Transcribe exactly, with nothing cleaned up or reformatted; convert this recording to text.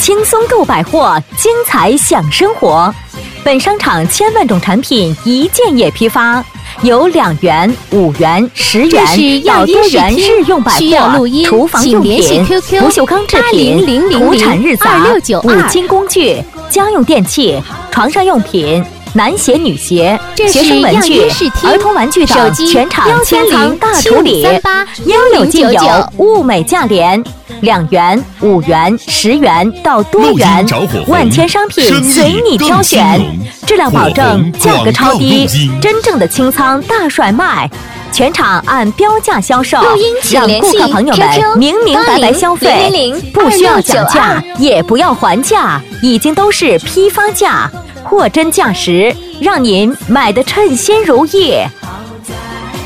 轻松购百货，精彩享生活。本商场千万种产品一件也批发，有两元、五元、十元到多元日用百货、厨房用品、不锈钢制品、土产日杂、五金工具、家用电器、床上用品。男鞋、女鞋、学生文具、儿童玩具等全场千仓大处理，应有尽有，物美价廉。两元、五元、十元到多元，万千商品随你挑选，质量保证，价格超低，真正的清仓大甩卖。全场按标价销售，让顾客朋友们明明白白消费，不需要讲价，也不要还价，已经都是批发价。货真价实，让您买得称心如意。